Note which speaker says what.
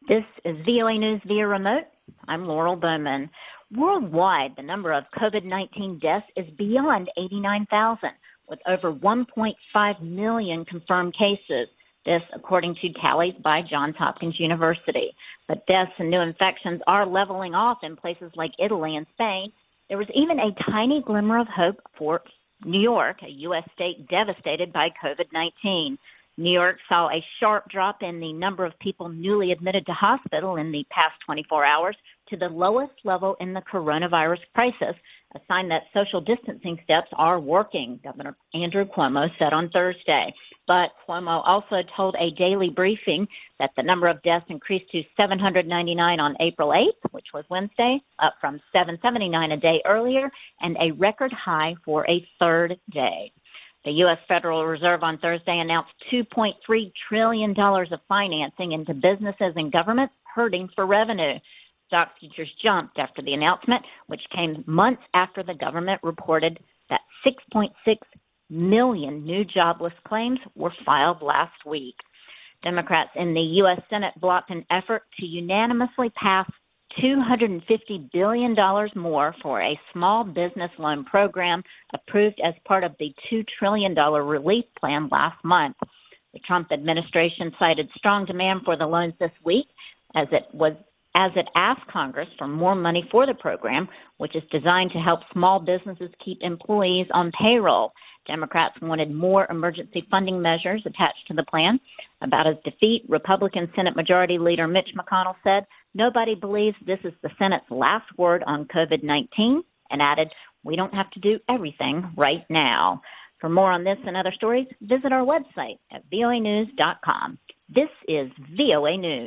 Speaker 1: This is VOA News via remote. I'm Laurel Bowman. Worldwide, the number of COVID-19 deaths is beyond 89,000, with over 1.5 million confirmed cases. This, according to tallies by Johns Hopkins University. But deaths and new infections are leveling off in places like Italy and Spain. There was even a tiny glimmer of hope for New York, a U.S. state devastated by COVID-19. New York saw a sharp drop in the number of people newly admitted to hospital in the past 24 hours to the lowest level in the coronavirus crisis, a sign that social distancing steps are working, Governor Andrew Cuomo said on Thursday. But Cuomo also told a daily briefing that the number of deaths increased to 799 on April 8th, which was Wednesday, up from 779 a day earlier, and a record high for a third day. The U.S. Federal Reserve on Thursday announced $2.3 trillion of financing into businesses and governments hurting for revenue. Stock futures jumped after the announcement, which came months after the government reported that 6.6 million new jobless claims were filed last week. Democrats in the U.S. Senate blocked an effort to unanimously pass $250 billion more for a small business loan program approved as part of the $2 trillion relief plan last month. The Trump administration cited strong demand for the loans this week as it asked Congress for more money for the program, which is designed to help small businesses keep employees on payroll. Democrats wanted more emergency funding measures attached to the plan. About his defeat, Republican Senate Majority Leader Mitch McConnell said, "Nobody believes this is the Senate's last word on COVID-19, and added, "We don't have to do everything right now." For more on this and other stories, visit our website at voanews.com. This is VOA News.